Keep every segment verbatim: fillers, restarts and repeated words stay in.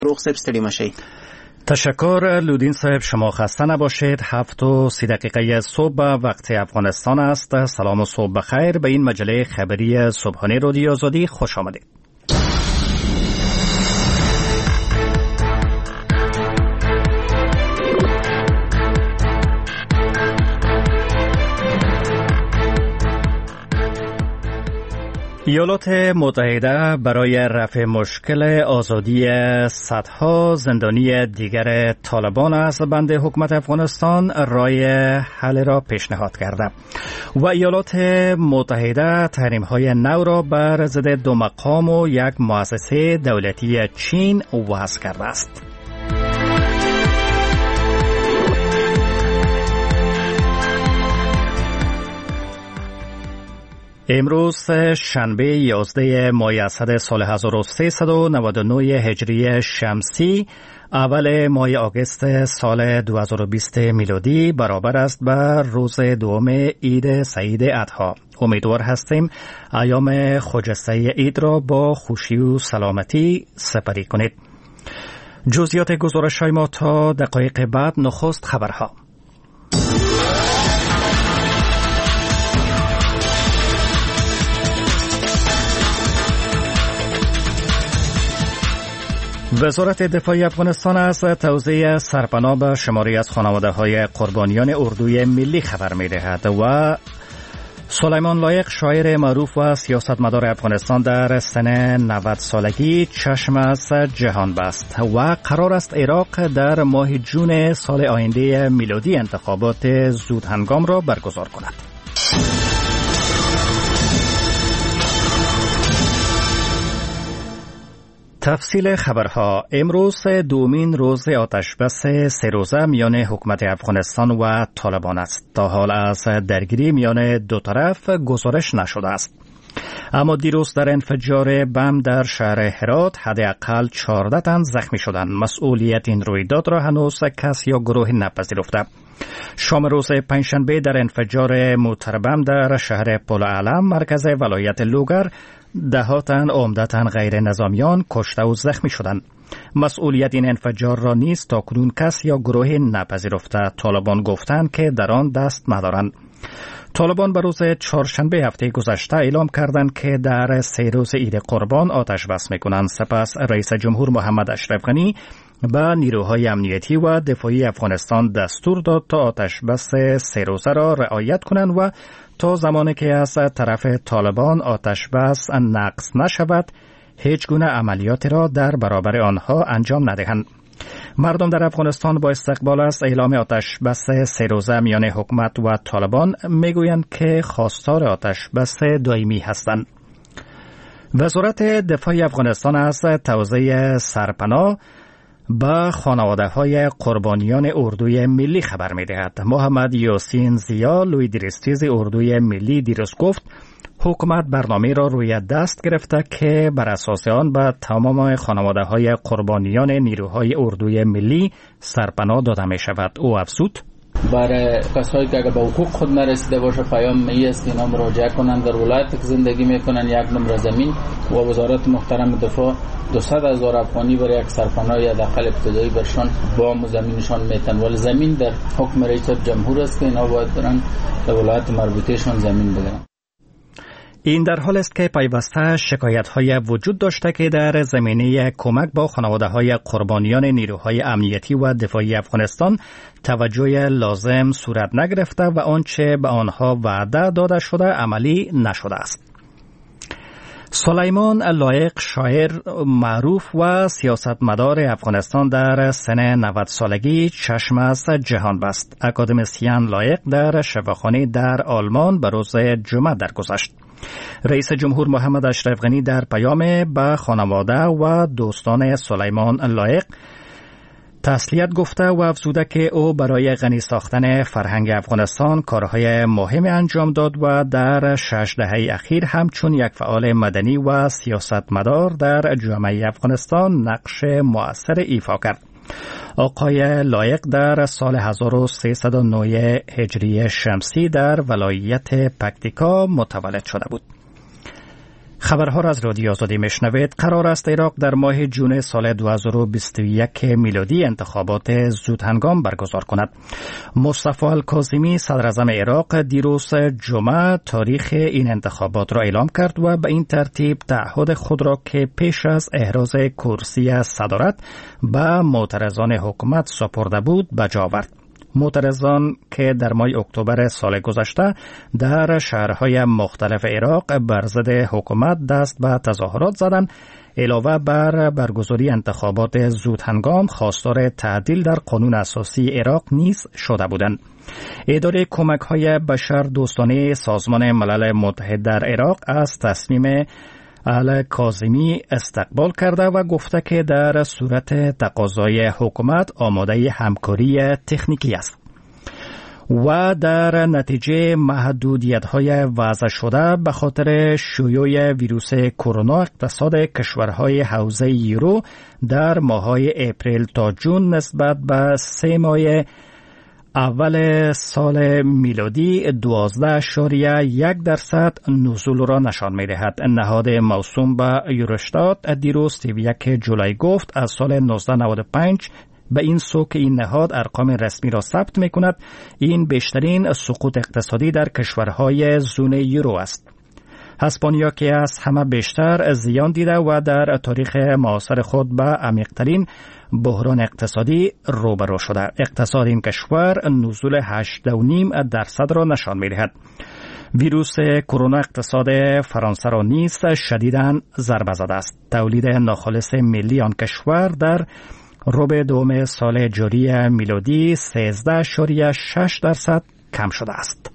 روغ صاحب ستړي مشئ. تشکر لودین صاحب، شما خسته نباشید. هفت و سی دقیقه صبح وقت افغانستان است. سلام و صبح بخیر. به این مجله خبری صبحانه رادیو آزادی خوش آمدید. ایالات متحده برای رفع مشکل آزادی صدها زندانی دیگر طالبان از بند حکومت افغانستان رای حل را پیشنهاد کرده و ایالات متحده تحریم‌های نو را بر ضد دو مقام و یک مؤسسه دولتی چین وضع کرده است. امروز شنبه یازده ماه اسد سال هزار و سیصد و نود و نه هجری شمسی، اول ماه آگوست سال دو هزار و بیست میلادی برابر است بر روز دوم عید سعید اضحی. امیدوار هستیم ایام خجسته عید را با خوشی و سلامتی سپری کنید. جزئیات گزارش‌های ما تا دقایق بعد. نخست خبرها. وزارت دفاع افغانستان از توزیع سرپناه به شماری از خانواده‌های قربانیان اردوی ملی خبر می‌دهد و سلیمان لایق، شاعر معروف و سیاستمدار افغانستان، در سن نود سالگی چشم از جهان بست و قرار است عراق در ماه جون سال آینده میلادی انتخابات زود هنگام را برگزار کند. تفصیل خبرها. امروز دومین روز آتشبس سه روزه میان حکومت افغانستان و طالبان است. تا حال از درگیری میان دو طرف گزارش نشده است. اما دیروز در انفجار بم در شهر هرات حداقل چهارده تن زخمی شدند. مسئولیت این رویداد را هنوز کس یا گروه نپذیرفته. شام روز پنجشنبه در انفجار موتر بم در شهر پولعلم مرکز ولایت لوگر ده تن عمدتاً غیر نظامیان کشته و زخمی شدند. مسئولیت این انفجار را نیز تاکنون کس یا گروه نپذیرفته. طالبان گفتند که در آن دست ندارند. طالبان به روز چهارشنبه هفته گذشته اعلام کردند که در سه روز عید قربان آتش بس می‌کنند. سپس رئیس جمهور محمد اشرف غنی به نیروهای امنیتی و دفاعی افغانستان دستور داد تا آتش بس سه روزه را رعایت کنند و تا زمانی که از طرف طالبان آتش بس نقض نشود هیچ گونه عملیاتی را در برابر آنها انجام ندهند. مردم در افغانستان با استقبال از اعلام آتش بس سه روزه میان حکومت و طالبان میگویند که خواستار آتش بس دائمی هستند. وزارت دفاع افغانستان از توزیع سرپناه به خانواده‌های قربانیان اردوی ملی خبر می‌دهد. محمد یاسین زیا، لوی درستیز اردوی ملی، دیروز گفت حکومت برنامه را روی دست گرفته که بر اساس آن به تمام خانواده‌های قربانیان نیروهای اردوی ملی سرپناه داده می‌شود. او افزود: برای کسایی که اگر به حقوق خود نرسیده باشه پیام می است که اینا مراجعه کنند. در ولایت که زندگی میکنن یک نمره زمین و وزارت محترم دفاع دویست هزار افغانی برای یک سرپناه یا داخل ابتدایی برشان با زمینشان میتن. ولی زمین در حکم رئیس جمهور است که اینا باید برن در ولایت مربوطهشان زمین بگیرن. این در حال است که پیوسته شکایت‌های وجود داشته که در زمینه کمک با خانواده‌های قربانیان نیروهای امنیتی و دفاعی افغانستان توجه لازم صورت نگرفته و آنچه به آنها وعده داده شده عملی نشده است. سلیمان لایق، شاعر معروف و سیاستمدار افغانستان، در سن نود سالگی چشم از جهان بست. اکادمیسین لایق در شفاخانه در آلمان به روز جمعه درگذشت. رئیس جمهور محمد اشرف غنی در پیام به خانواده و دوستان سلیمان لایق تسلیت گفته و افزوده که او برای غنی ساختن فرهنگ افغانستان کارهای مهمی انجام داد و در شش دهه اخیر همچون یک فعال مدنی و سیاستمدار در جامعه افغانستان نقش مؤثر ایفا کرد. آقای لایق در سال هزار و سیصد و نه هجری شمسی در ولایت پکتیکا متولد شده بود. خبرها را از رادیو آزادی میشنوید. قرار است عراق در ماه جون سال دو هزار و بیست و یک میلادی انتخابات زود هنگام برگزار کند. مصطفی الکاظمی صدر اعظم عراق دیروز جمعه تاریخ این انتخابات را اعلام کرد و به این ترتیب تعهد خود را که پیش از احراز کرسی صدارت به معترضان حکومت سپرده بود به جا آورد. معترضان که در ماه اکتبر سال گذشته در شهرهای مختلف عراق بر ضد حکومت دست به تظاهرات زدند، علاوه بر برگزاری انتخابات زود هنگام خواستار تعدیل در قانون اساسی عراق نیز شده بودند. اداره کمک‌های بشر دوستانه سازمان ملل متحد در عراق از تصمیم الکاظمی استقبال کرده و گفته که در صورت تقاضای حکومت آماده همکاری تکنیکی است و در نتیجه محدودیت‌های وضع شده به خاطر شیوع ویروس کرونا اقتصاد کشورهای حوزه یورو در ماه‌های اپریل تا جون نسبت به سه ماه اول سال میلادی دوازده اشاریه یک درصد نزول را نشان می دهد. نهاد موسوم به یوروستات دیروز سی و یک جولای گفت از سال نوزده نود و پنج به این سو که این نهاد ارقام رسمی را ثبت می کند، این بیشترین سقوط اقتصادی در کشورهای زون یورو است. اسپانیا که از همه بیشتر زیان دیده و در تاریخ معاصر خود به عمیق‌ترین بحران اقتصادی روبرو شده. اقتصاد این کشور نزول هشت و نیم درصد را نشان می‌دهد. ویروس کرونا اقتصاد فرانسه را نیز شدیداً ضربه زده است. تولید ناخالص ملی آن کشور در ربع دوم سال جاری میلادی سیزده اشاریه شش درصد کم شده است.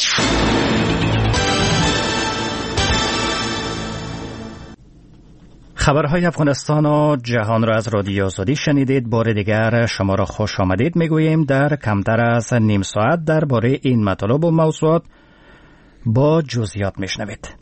خبرهای افغانستان و جهان را از رادیو آزادی شنیدید. بار دیگر شما را خوش آمدید میگوییم. در کمتر از نیم ساعت درباره این مطالب و موضوعات با جزئیات میشنوید.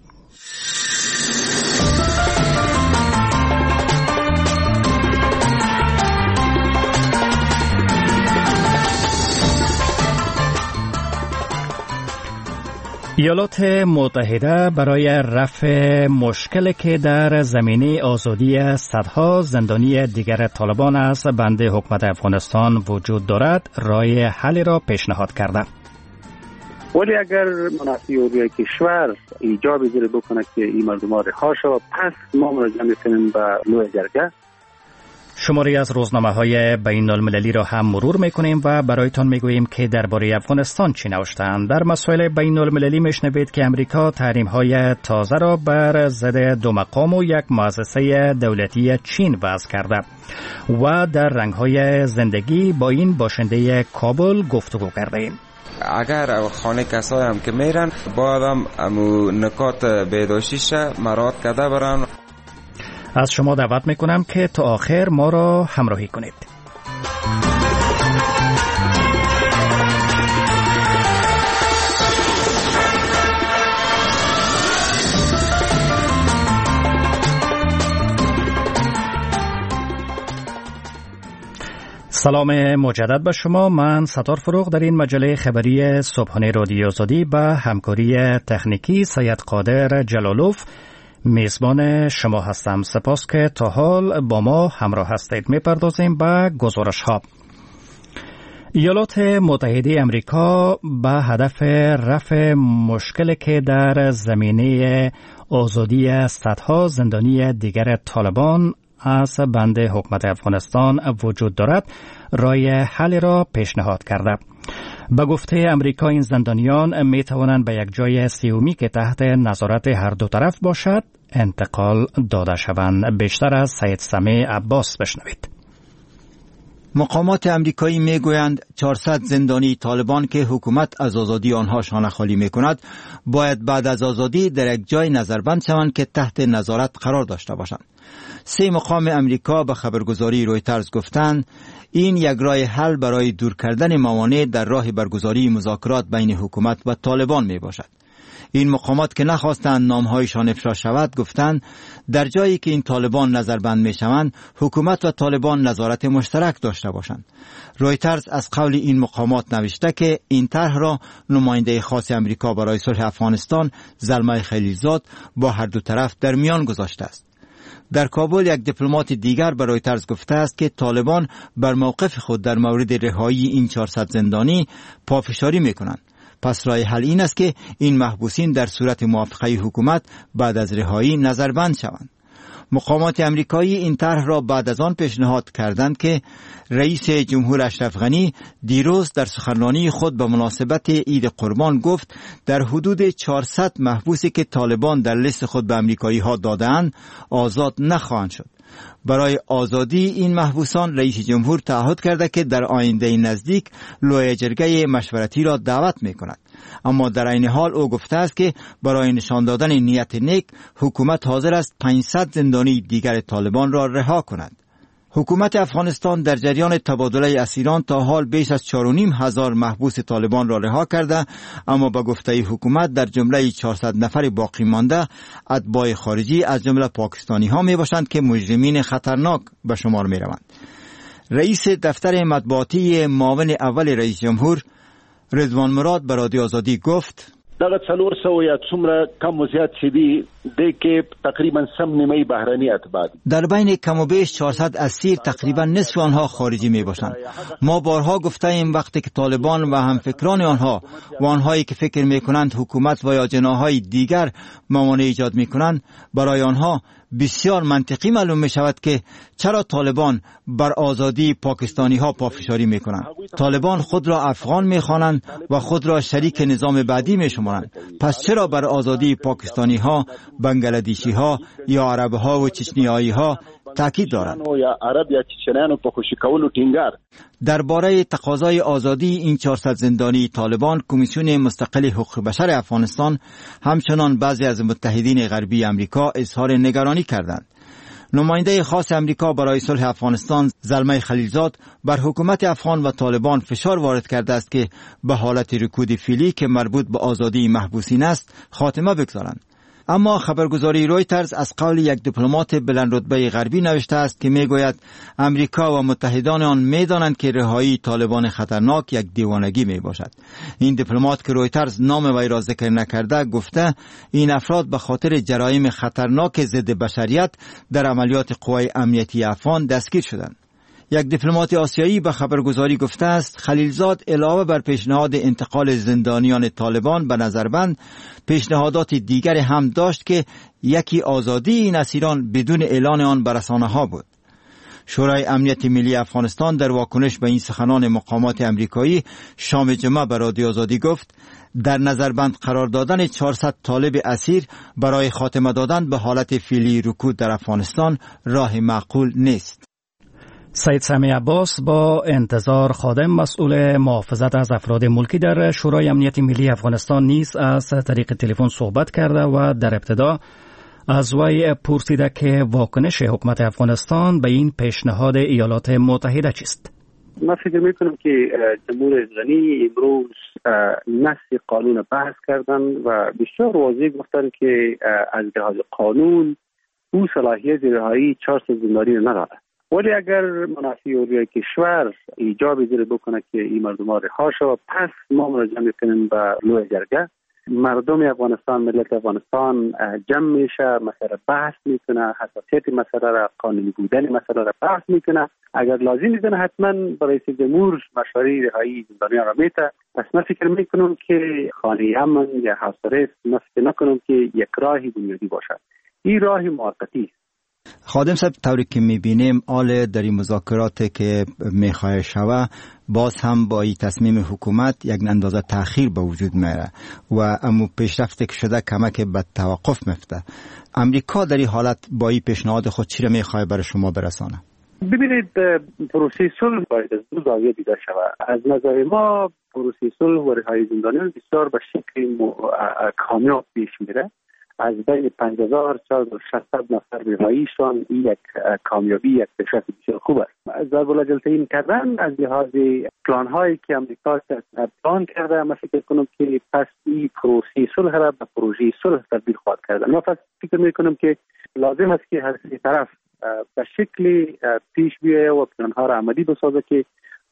ایالات متحده برای رفع مشکلی که در زمینه آزادی صدها زندانی دیگر طالبان از بند حکومت افغانستان وجود دارد، راه حلی را پیشنهاد کرده. ولی اگر منافع کشور ایجاب زیر بکنه که این مردم ها رها شود، پس ما مراجعه میکنیم به لوی جرگه. شماری از روزنامه‌های بین المللی را هم مرور می‌کنیم و برایتان می‌گوییم که درباره افغانستان چی نوشته‌اند. در مسائل بین المللی می‌شنوید که امریکا تحریم‌های تازه را بر ضد دو مقام و یک مؤسسه دولتی چین وضع کرده و در رنگ‌های زندگی با این باشنده کابل گفتگو کردیم. اگر خانه کسایی هم که میرن باید هم امو نکات بهداشتیش مراعات کرده برن. از شما دعوت میکنم که تا آخر ما را همراهی کنید. سلام مجدد به شما. من ستار فروغ در این مجله خبری صبحانه رادیو آزادی به همکاری تکنیکی سید قادر جلالوف میزبان شما هستم. سپاس که تا حال با ما همراه هستید. میپردازیم به گزارش ها. ایالات متحده امریکا به هدف رفع مشکلی که در زمینه آزادی صدها زندانی دیگر طالبان از بند حکومت افغانستان وجود دارد، راه حل را پیشنهاد کرده. به گفته امریکا این زندانیان می توانند به یک جای سیومی که تحت نظارت هر دو طرف باشد انتقال داده شوند. بیشتر از سید سمیع عباس بشنوید. مقامات امریکایی می گویند چهارصد زندانی طالبان که حکومت از آزادی آنها شانه خالی می کند باید بعد از آزادی در یک جای نظربند شوند که تحت نظارت قرار داشته باشند. سه مقام امریکا به خبرگزاری رویترز گفتند این یک راه حل برای دور کردن موانع در راه برگزاری مذاکرات بین حکومت و طالبان می باشد. این مقامات که نخواستند نامهایشان افشا شود گفتند در جایی که این طالبان نظربند میشوند حکومت و طالبان نظارت مشترک داشته باشند. رویترز از قول این مقامات نوشته که این طرح را نماینده خاص امریکا برای صلح افغانستان زلمه خلیلزاد با هر دو طرف در میان گذاشته است. در کابل یک دیپلمات دیگر به رویترز گفته است که طالبان بر موقف خود در مورد رهایی این چهارصد زندانی پافشاری میکنند. پس راه حل این است که این محبوسین در صورت موافقه حکومت بعد از رهایی نظربند شوند. مقامات امریکایی این طرح را بعد از آن پیشنهاد کردند که رئیس جمهور اشرف غنی دیروز در سخنرانی خود به مناسبت عید قربان گفت در حدود چهارصد محبوسی که طالبان در لیست خود به امریکایی ها دادند آزاد نخواهند شد. برای آزادی این محبوسان رئیس جمهور تعهد کرده که در آینده نزدیک لوی جرگه مشورتی را دعوت می کند. اما در این حال او گفته است که برای نشان دادن نیت نیک حکومت حاضر است پانصد زندانی دیگر طالبان را رها کند. حکومت افغانستان در جریان تبادله اسیران تا حال بیش از چهار و نیم هزار محبوس طالبان را رها کرده، اما به گفته حکومت در جمله چهارصد نفر باقی مانده اتباع خارجی از جمله پاکستانی ها می باشند که مجرمین خطرناک به شمار می روند. رئیس دفتر مطبوعاتی معاون اول رئیس جمهور رضوان مراد به رادیو آزادی گفت دغه څلور سوه یا څومره کم و زیات چې دي د کې تقریبا سم نیمه بهرانی اتباع در بین کم و بیش چهارصد اسیر تقریبا نصف آنها خارجی می باشند. ما بارها گفته ایم وقتی که طالبان و همفکران آنها و آنهایی که فکر می کنند حکومت و یا جناحهای دیگر موانع ایجاد می کنند برای آنها بسیار منطقی معلوم می شود که چرا طالبان بر آزادی پاکستانی ها پافشاری می کنند. طالبان خود را افغان می خوانند و خود را شریک نظام بعدی می شمارند. پس چرا بر آزادی پاکستانی ها، بنگلادیشی ها یا عرب ها و چچنیایی ها تاکید دارند؟ درباره تقاضای آزادی این چهارصد زندانی طالبان کمیسیون مستقل حقوق بشر افغانستان همچنان بعضی از متحدین غربی امریکا اظهار نگرانی کردند. نماینده خاص امریکا برای صلح افغانستان زلمه خلیلزاد بر حکومت افغان و طالبان فشار وارد کرده است که به حالت رکود فعلی که مربوط به آزادی محبوسین است خاتمه بگذارند. اما خبرگزاری رویترز از قول یک دیپلمات بلند رتبه غربی نوشته است که میگوید امریکا و متحدان آن میدانند که رهایی طالبان خطرناک یک دیوانگی می باشد. این دیپلمات که رویترز نام وی را ذکر نکرده گفته این افراد به خاطر جرایم خطرناک ضد بشریت در عملیات قوای امنیتی افغان دستگیر شدند. یک دیپلمات آسیایی به خبرگزاری گفته است خلیلزاد علاوه بر پیشنهاد انتقال زندانیان طالبان به نظربند پیشنهادات دیگری هم داشت که یکی آزادی این اسیران بدون اعلان آن به رسانه‌ها بود. شورای امنیت ملی افغانستان در واکنش به این سخنان مقامات امریکایی شام جمعه به رادیو آزادی گفت در نظربند قرار دادن چهارصد طالب اسیر برای خاتمه دادن به حالت فعلی رکود در افغانستان راه معقول نیست. سید سمیع عباس با انتظار خادم مسئول محافظت از افراد ملکی در شورای امنیت ملی افغانستان نیز از طریق تلفن صحبت کرده و در ابتدا از وی پرسیده که واکنش حکومت افغانستان به این پیشنهاد ایالات متحده چیست؟ من فکر میکنم که جمهور غنی امروز نص قانون بحث کردن و بسیار واضح گفتن که از لحاظ قانون او صلاحیت رهایی چهارصد زندانی نداره. ولی اگر منافع اولیای کشور ایجاب زیر بکنه که این مردم ها رها شود پس ما مراجعه میکنیم به لوی جرگه. مردم افغانستان، ملت افغانستان جمع میشه، مسئله بحث میکنه، حساسیت مسئله را، قانونی بودن مسئله را بحث میکنه. اگر لازم میدونه حتما برای رئیس جمهور مشوره رهایی زندانیان را میده. پس من فکر میکنم که خانه امن یا حاصره من فکر نکنم که یک راه بنیادی باشد. این راه موقتی. خادم صاحب طوری که میبینیم آل در این مذاکرات که میخواه شوه باز هم با این تصمیم حکومت یک اندازه تأخیر به وجود میره و امو پیشرفت که شده کمک به توقف میفته. امریکا در این حالت با این پیشنهاد خود چی را میخواه برای شما برسانه؟ ببینید پروسه صلح باید از دو زاویه دیده شود. از نظر ما پروسه صلح و رهایی زندانیان بسیار به شکل کامیاب پیش میره. از بین پنج هزار چهارصد و شصت نفر رهاییشان این یک کامیابی، یک پیشرفت بسیار خوب است. ضرب الجلتین کردن از لحاظ پلان هایی که امریکا پلان کرده، من فکر کنم که پس این پروسه صلح را به پروژه صلح تبدیل خواهد کرد. من فکر میکنم که لازم است که هر سه طرف به شکل پیش بیاید و پلان ها را عملی بسازه که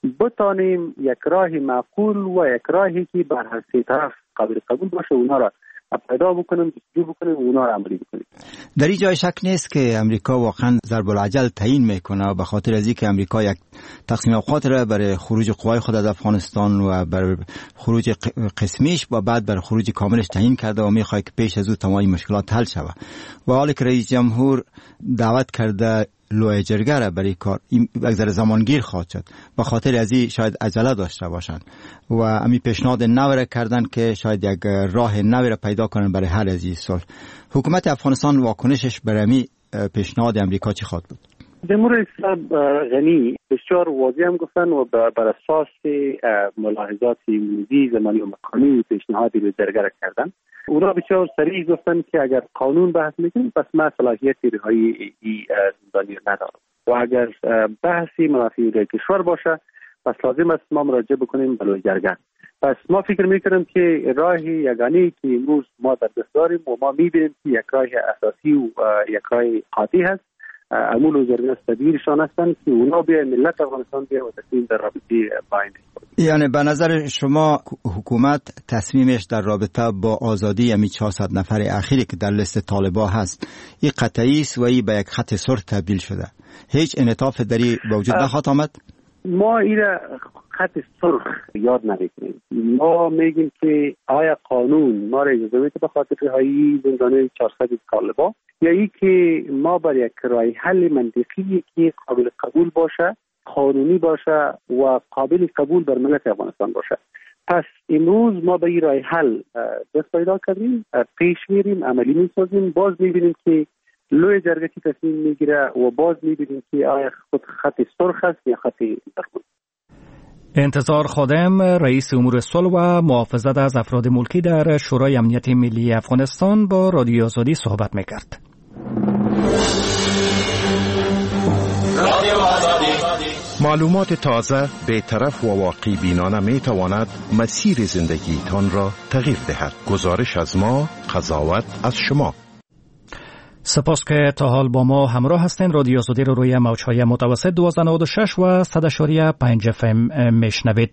بتانیم یک راه معقول و یک راهی که بر هر سه طرف قابل قبول باشه اونا را پیدا بکنیم، جور بکنیم و اونا را عملی بکنیم. در این جای شک نیست که امریکا واقعا ضرب العجل تعیین میکنه به خاطر از اینکه امریکا یک تقسیم اوقات را برای خروج قوای خود از افغانستان و برای خروج قسمیش و بعد برای خروج کاملش تعیین کرده و میخواد که پیش از او تمام مشکلات حل شود. و حالی که رئیس جمهور دعوت کرده لوی جرگه را برای کار این بگذر زمانگیر خواهد شد، به خاطر از این شاید عجله داشته باشند و امی پیشنهاد نو کردن که شاید یک راه نو را پیدا کنن برای حل از این صلح. حکومت افغانستان واکنشش برای امی پیشنهاد امریکا چی خواهد بود؟ جمهوری اسلام غنی بسیار واضح هم گفتن و بر اساس ملاحظات امروزی زمانی و مکانی پیشنهادی به جرگه کردن. اونا بسیار صریح گفتن که اگر قانون بحث میکنیم پس ما صلاحیت رهایی ای زندانی ندارم و اگر بحثی منافی کشور باشه پس لازم است ما مراجعه بکنیم به لوی جرگه. پس ما فکر میکنم که راه یگانه‌ای که امروز ما در دست داریم و ما میبینیم که یک راه اساسی و یک راه قاطع هست، امول و جرگه استبیرشان هستند که اونا بیا ملت افغانستان بیا و تصمیم در رابطه باینده. یعنی به نظر شما حکومت تصمیمش در رابطه با آزادی امی چهارصد نفر اخیری که در لیست طالبان هست این قطعی است و این به یک خط سرخ تبدیل شده، هیچ انعطاف دری به وجود نخواهد آمد؟ ما این خط سرخ یاد نمیکنیم. ما میگیم که آیا قانون ما را اجازه میده به خاطر رهایی زندانی چهارصد طالبان یا ای که ما بر یک راه حل منطقی که قابل قبول باشه، قانونی باشه و قابل قبول بر ملت افغانستان باشه. پس امروز ما به این راه حل دست پیدا کردیم، پیش میریم، عملی میسازیم، باز میبینیم که لوی جرگه کی تصمیم میگیره و باز میبینیم که آیا خود خط سرخ است یا خط زرد. انتظار خادم، رئیس امور صلح و محافظت از افراد ملکی در شورای امنیت ملی افغانستان با رادیو آزادی صحبت میکرد. معلومات تازه، بی‌طرف و واقع بینانه می تواند مسیر زندگیتان را تغییر دهد. گزارش از ما، قضاوت از شما. سپاس که تا حال با ما همراه هستین. رادیو آزادی رو روی موج‌های متوسط دویست و نود و شش و صد و شش و پنج اف ام میشنوید.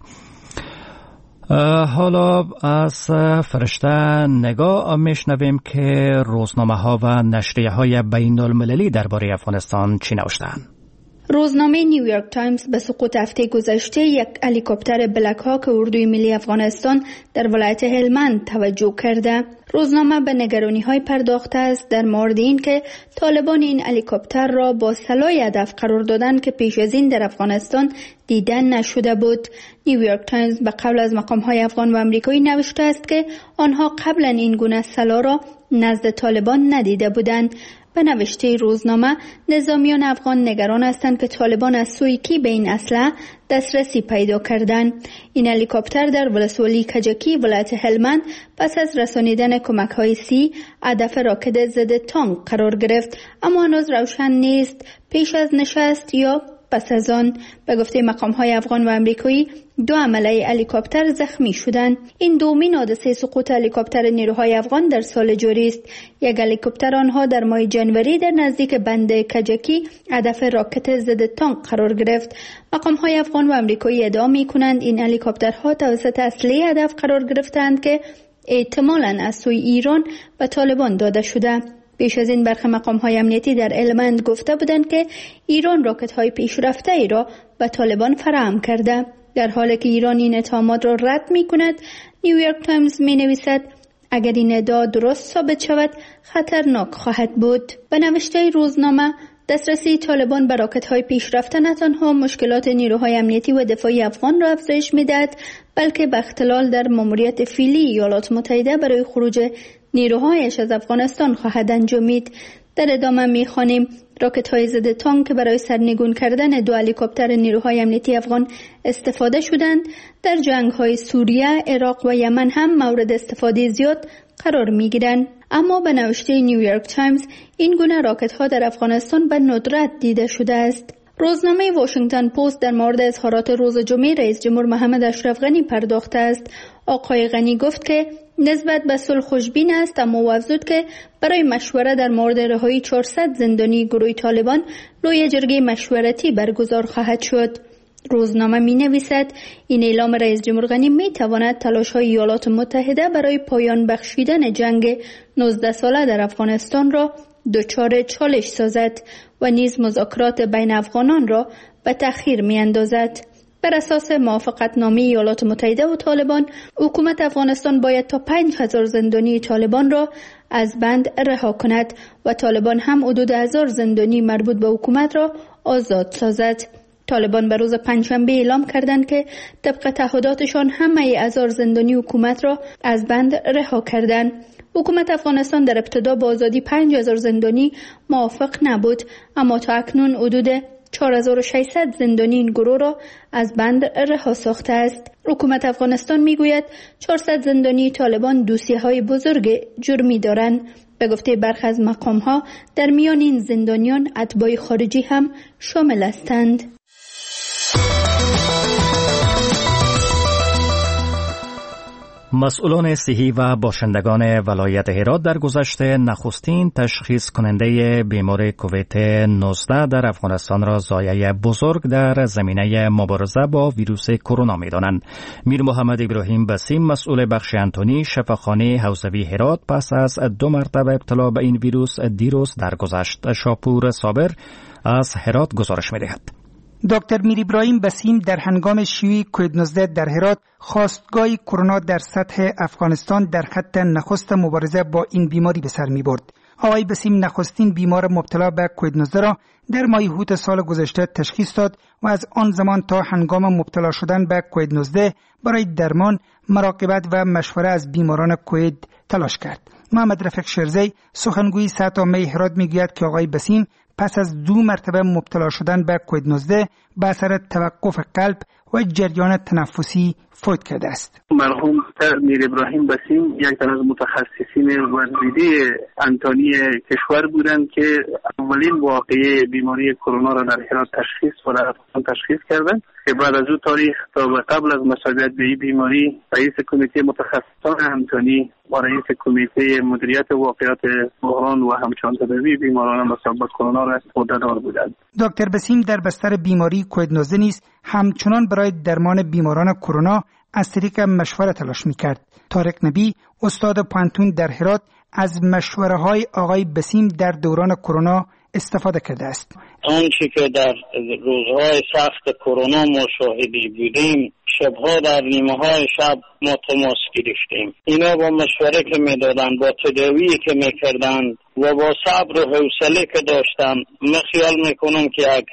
حالا از فرشته نگاه میشنویم که روزنامه ها و نشریه های بین المللی درباره افغانستان چی نوشتند. روزنامه نیویورک تایمز به سقوط هفته گذشته یک هلیکوپتر بلک هاک اردوی ملی افغانستان در ولایت هلمند توجه کرده. روزنامه به نگرانی‌های پرداخته است در مورد این که طالبان این هلیکوپتر را با سلاح هدف قرار دادند که پیش از این در افغانستان دیدن نشده بود. نیویورک تایمز به قول از مقام‌های افغان و آمریکایی نوشته است که آنها قبلا این گونه سلاح را نزد طالبان ندیده بودند. به نوشته روزنامه، نظامیان افغان نگران هستند که طالبان از سوی کی به این اسلحه دسترسی پیدا کردند. این هلیکوپتر در ولسوالی کجکی ولایت هلمند پس از رسانیدن کمک‌های سی هدف راکت ضد تانک قرار گرفت، اما هنوز روشن نیست پیش از نشست یا پس از آن. به گفته مقام‌های افغان و آمریکایی، دو عمله هلیکوپتر زخمی شدند. این دومین حادثه سقوط هلیکوپتر نیروهای افغان در سال جاری است. یک هلیکوپتر آنها در ماه جنوری در نزدیک بند کجکی هدف راکت ضد تانک قرار گرفت. مقام‌های افغان و آمریکایی ادعا می‌کنند این هلیکوپترها توسط اصلی هدف قرار گرفتند که احتمالاً از سوی ایران به طالبان داده شده. پیش از این برخی مقام‌های امنیتی در هلمند گفته بودند که ایران راکت‌های پیشرفته ای را به طالبان فراهم کرده. در حالی که ایران این اتهامات را رد می‌کند، نیویورک تایمز می‌نویسد اگر این ادعا درست ثابت شود خطرناک خواهد بود. به نوشته روزنامه، دسترسی طالبان به راکت‌های پیشرفته نه تنها مشکلات نیروهای امنیتی و دفاعی افغان را افزایش می‌دهد، بلکه به اختلال در ماموریت فعلی ایالات متحده برای خروج نیروهایش از افغانستان خواهد انجامید. در ادامه می‌خوانیم راکت‌های ضد تانک که برای سرنگون کردن دو هلیکوپتر نیروهای امنیتی افغان استفاده شدند در جنگ‌های سوریه، عراق و یمن هم مورد استفاده زیاد قرار می‌گیرند. اما به نوشته نیویورک تایمز، این گونه راکت‌ها در افغانستان به ندرت دیده شده است. روزنامه واشنگتن پست در مورد اظهارات روز جمعه رئیس جمهور محمد اشرف غنی پرداخته است. آقای غنی گفت که نسبت به صلح خوشبین است، اما افزود که برای مشوره در مورد رهایی چهارصد زندانی گروه طالبان لوی جرگه مشورتی برگزار خواهد شد. روزنامه می نویسد این اعلام رئیس جمهور غنی می تواند تلاش های ایالات متحده برای پایان بخشیدن جنگ نوزده ساله در افغانستان را دچار چالش سازد و نیز مذاکرات بین افغانان را به تأخیر می اندازد. بر اساس موافقتنامه ایالات متحده و طالبان، حکومت افغانستان باید تا پنج هزار زندانی طالبان را از بند رها کند و طالبان هم حدود هزار زندانی مربوط به حکومت را آزاد سازد. طالبان به روز پنجشنبه اعلام کردند که طبق تعهداتشان همه هزار زندانی حکومت را از بند رها کردند. حکومت افغانستان در ابتدا با آزادی پنج هزار زندانی موافق نبود، اما تا اکنون حدود چهار هزار و ششصد زندانی این گروه را از بند رها ساخته است. حکومت افغانستان میگوید چهارصد زندانی طالبان دوسیه‌های بزرگ جرمی دارند. به گفته برخی از مقام‌ها در میان این زندانیان اتباع خارجی هم شامل هستند. مسئولان صحی و باشندگان ولایت هرات در گذشته نخستین تشخیص کننده بیماری کووید نوزده در افغانستان را ضایعه بزرگ در زمینه مبارزه با ویروس کرونا می‌دانند. میر محمد ابراهیم بسیم، مسئول بخش انتونی شفاخانه حوزوی هرات، پس از دو مرتبه ابتلا به این ویروس دیروز درگذشت. شاپور صابر از هرات گزارش می‌دهد. دکتر میر ابراهیم بسیم در هنگام شیوع کووید نوزده در هرات خواستگاه کرونا در سطح افغانستان در خط نخست مبارزه با این بیماری به سر می برد. آقای بسیم نخستین بیمار مبتلا به کووید نوزده را در ماه اوت سال گذشته تشخیص داد و از آن زمان تا هنگام مبتلا شدن به کووید نوزده برای درمان، مراقبت و مشوره از بیماران کووید تلاش کرد. محمد رفیق شیرزی، سخنگوی سطح هرات، میگوید که آقای بسیم پس از دو مرتبه مبتلا شدن به کووید نوزده به اثر توقف قلب و جریان تنفسی فوت کرده است. مرحوم میر ابراهیم بسیم یک تن از متخصصین ورزیده انتونی کشور بودند که اولین واقعه بیماری کرونا را در هرات تشخیص و در افغانستان تشخیص کردند که بعد از او تاریخ تا به قبل از مسئولیت به این بیماری رئیس کمیته متخصصان انتونی و رئیس کمیته مدیریت واقعات بحران و همچنان تداوی بیماران مصاب به کرونا را عهده‌دار بودند. دکتر بسیم در بستر بیماری کووید نوزده نیز همچنان برای درمان بیماران کرونا از طریق مشوره تلاش می‌کرد. طارق نبی، استاد پانتون در هرات، از مشوره‌های آقای بسیم در دوران کرونا استفاده کرده است. آنچه که در روزهای سخت کرونا ما شاهدی بودیم، شبها در نیمه‌های شب ما تماس گرفتیم. اینا با مشوره که میدادن، با تداوی که میکردند و با صبر و حوصله که داشتن، من خیال میکنم که یک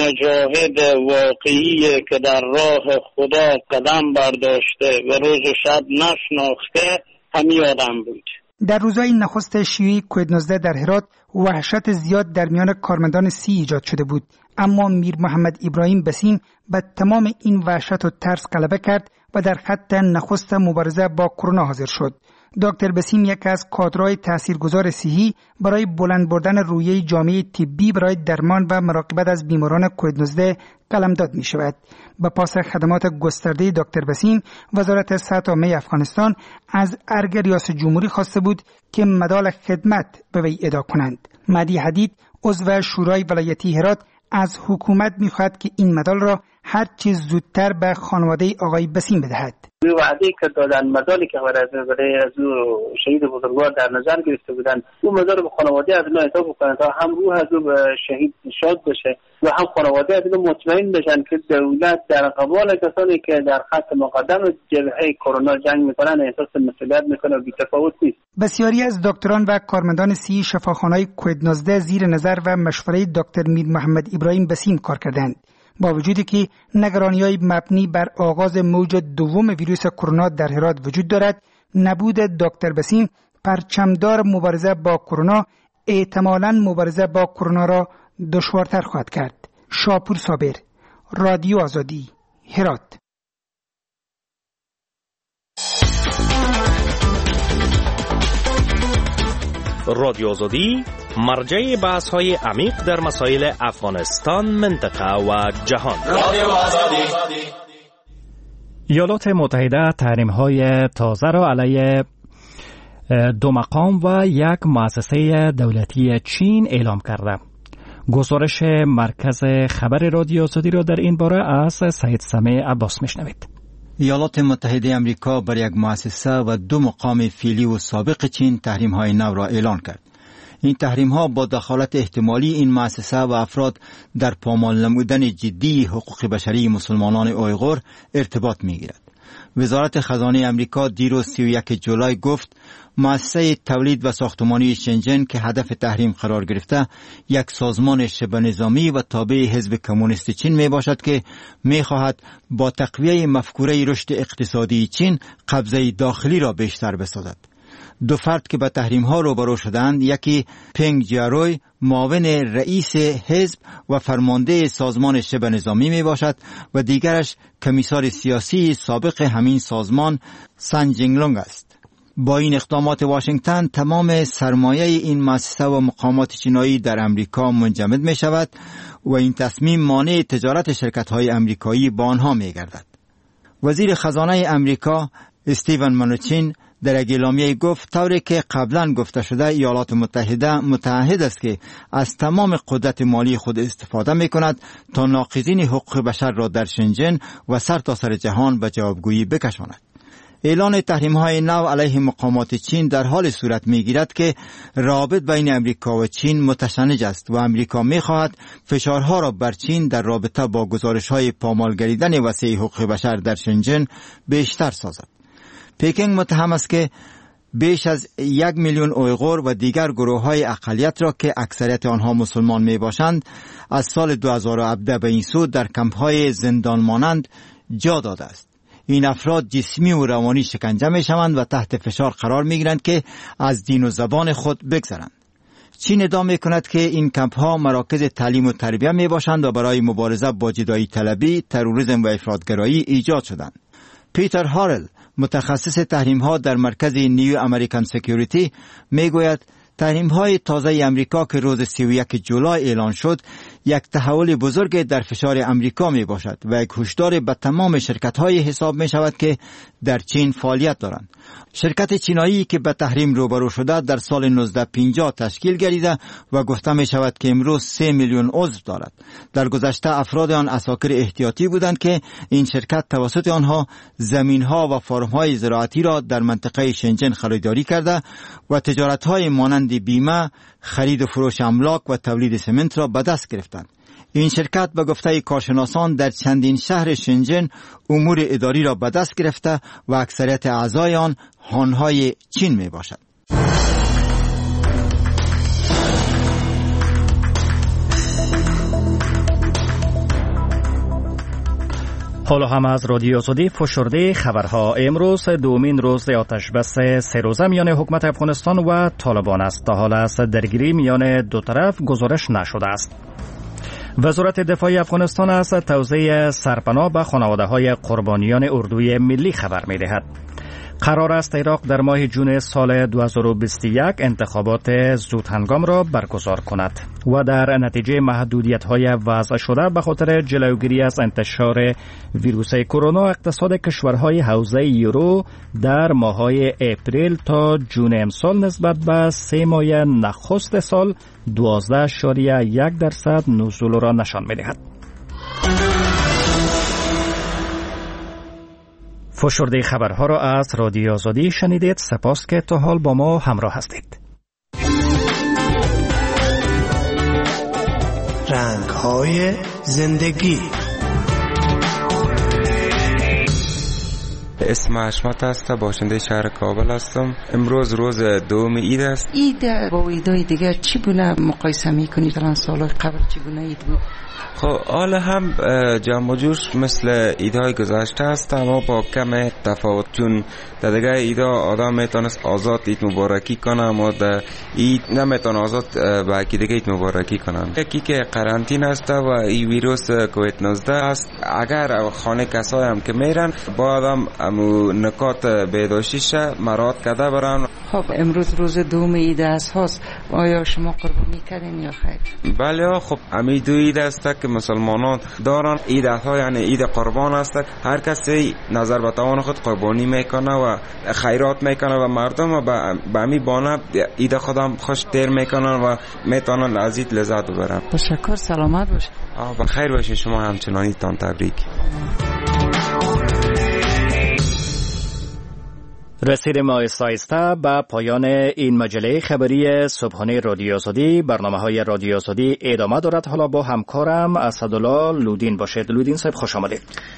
مجاهد واقعی که در راه خدا قدم برداشته و روز و شب نشناخته همین آدم بود. در روزهای نخست شیوع کووید نوزده در هرات وحشت زیاد در میان کارمندان سی ایجاد شده بود، اما میر محمد ابراهیم بسیم به تمام این وحشت و ترس غلبه کرد و در خط نخست مبارزه با کرونا حاضر شد. دکتر بسیم یکی از کادرهای تاثیرگذار صحی برای بلند بردن رویه جامعه طبی برای درمان و مراقبت از بیماران کووید نوزده قلمداد می شود. به پاس خدمات گسترده دکتر بسیم، وزارت صحت عامه افغانستان از ارگ ریاست جمهوری خواسته بود که مدال خدمت به وی اهدا کنند. مهدی حدید، عضو شورای ولایتی هرات، از حکومت می خواهد که این مدال را هر چیز زودتر به خانواده آقای بسیم بدهد. وعده که دادن مدالی که برای از او شهید بزرگوار در نظر گرفته بودند، اون مدار به خانواده از اون اعطا بکنند تا هم روح از او به شهید شاد بشه و هم خانواده از اون مطمئن بشن که دولت در قبال کسانی که در خط مقدم جبهه کرونا جنگ میکنن احساس مسئولیت میکنه و بی‌تفاوت نیست. بسیاری از دکتران و کارمندان سی شفاخانه‌های کووید نوزده زیر نظر و مشوره دکتر میر محمد ابراهیم بسیم کار کردند. با وجودی که نگرانی‌های مبنی بر آغاز موج دوم ویروس کرونا در هرات وجود دارد، نبود دکتر بسیم پرچمدار مبارزه با کرونا احتمالاً مبارزه با کرونا را دشوارتر خواهد کرد. شاپور صابر، رادیو آزادی، هرات. رادیو آزادی مرجع بحث های عمیق در مسائل افغانستان، منطقه و جهان. ایالات متحده تحریم های تازه را علیه دو مقام و یک مؤسسه دولتی چین اعلام کرده. گزارش مرکز خبر رادیو آزادی را در این باره از سید سمیع عباس میشنوید. ایالات متحده آمریکا بر یک مؤسسه و دو مقام فعلی و سابق چین تحریم های نو را اعلان کرد. این تحریم ها با دخالت احتمالی این مؤسسه و افراد در پامال نمودن جدی حقوق بشری مسلمانان اویغور ارتباط می گیرد. وزارت خزانه امریکا دیروز سی و یک جولای گفت مؤسسه تولید و ساختمانی شنجن که هدف تحریم قرار گرفته یک سازمان شبه نظامی و تابع حزب کمونیست چین می باشد که می خواهد با تقویه مفکوره رشد اقتصادی چین قبضه داخلی را بیشتر بسازد. دو فرد که به تحریم ها روبرو شدند، یکی پنگ جیاروی معاون رئیس حزب و فرمانده سازمان شبه نظامی می باشد و دیگرش کمیسار سیاسی سابق همین سازمان سن جینگلونگ است. با این اقدامات واشنگتن تمام سرمایه این مؤسسه و مقامات چینایی در امریکا منجمد می شود و این تصمیم مانع تجارت شرکت های امریکایی با آنها می گردد. وزیر خزانه امریکا استیون منوچین در اعلامیه گفت طوری که قبلا گفته شده ایالات متحده متعهد است که از تمام قدرت مالی خود استفاده می کند تا ناقضین حقوق بشر را در شنجن و سر تا سر جهان به جوابگویی بکشاند. اعلان تحریم های نو علیه مقامات چین در حال صورت می گیرد که رابط بین امریکا و چین متشنج است و امریکا می خواهد فشارها را بر چین در رابطه با گزارش های پامال گریدن وسیع حقوق بشر در شنجن بیشتر سازد. پکینگ متهم است که بیش از یک میلیون اویغور و دیگر گروه های اقلیت را که اکثریت آنها مسلمان می باشند از سال دو هزار و هفده به این سو در کمپ های زندان مانند جا داده است. این افراد جسمی و روانی شکنجه می شوند و تحت فشار قرار می گیرند که از دین و زبان خود بگذرند. چین ادعا می کند که این کمپ ها مراکز تعلیم و تربیت می باشند و برای مبارزه با جدایی طلبی، تروریسم و افراطگرایی ایجاد شدند. پیتر هارل متخصص تحریم ها در مرکز نیو امریکن سکیوریتی می گوید تحریم های تازه امریکا که روز سی و یک جولای اعلان شد یک تحول بزرگ در فشار امریکا می باشد و یک هشدار به تمام شرکت های حساب می شود که در چین فعالیت دارند. شرکت چینایی که به تحریم روبرو شده در سال نوزده پنجاه تشکیل گردیده و گفته می شود که امروز سه میلیون عضو دارد. در گذشته افراد آن عساکر احتیاطی بودند که این شرکت توسط آنها زمین ها و فرم های زراعتی را در منطقه شنجن خریداری کرده و تجارت های مانند بیمه، خرید و فروش املاک و تولید سمنت را به دست گرفتند. این شرکت به گفته کارشناسان در چندین شهر شنجن امور اداری را به دست گرفته و اکثریت اعضای آن هانهای چین می باشد. حالا هم از رادیو آزادی فشرده خبرها. امروز دومین روز آتش بس سه روزه میان حکومت افغانستان و طالبان است. تا حال است درگیری میان دو طرف گزارش نشده است. وزارت دفاع افغانستان از توزیع سرپناه به خانواده‌های قربانیان اردوی ملی خبر می‌دهد. قرار است عراق در ماه جون سال دو هزار و بیست و یک انتخابات زود هنگام را برگزار کند و در نتیجه محدودیت‌های وضع شده به خاطر جلوگیری از انتشار ویروس کرونا اقتصاد کشورهای حوزه یورو در ماه‌های اپریل تا جون امسال نسبت به سه ماه نخست سال دوازده اشاریه یک درصد نزول را نشان می‌دهد. فشرده خبرها را از رادیو آزادی شنیدید. سپاس که تا حال با ما همراه هستید. رنگ‌های زندگی. اسم حشمت است، باشنده شهر کابل هستم. امروز روز دوم عید است. عید با عیدهای دیگر چگونه مقایسه می‌کنید؟ در سال‌های قبل چگونه عید بود؟ خب حال هم جمع و جوش مثل عیدهای گذشته است، اما با کم تفاوت، چون در دیگه عیدها آدم میتونست آزاد عید مبارکی کنه، اما در عید نمیتونه آزاد با یکی دیگه عید مبارکی کنن. یکی که قرنطین است و این ویروس کووید نوزده است، اگر خانه کسایی هم که میرن با آدم و نکات بهداشتیش مراد کرده برن. خب امروز روز دوم عید هست، آیا شما قربانی کردین یا خیر؟ بله خب همین دو عید است که مسلمانان دارن. عید ها یعنی عید قربان است، هر کسی نظر به توان خود قربانی میکنه و خیرات میکنه و مردم به همین بانه عید خودم خوش تیر میکنن و میتونن از عید لذت ببرن. تشکر، سلامت باشید. آه بخیر باشید شما همچنانی. تان تبریک. رسیدیم آهسته آهسته به پایان این مجله خبری صبحانه رادیو آزادی. برنامه های رادیو آزادی ادامه دارد. حالا با همکارم اسدالله لودین باشید. لودین صاحب خوش آمدید.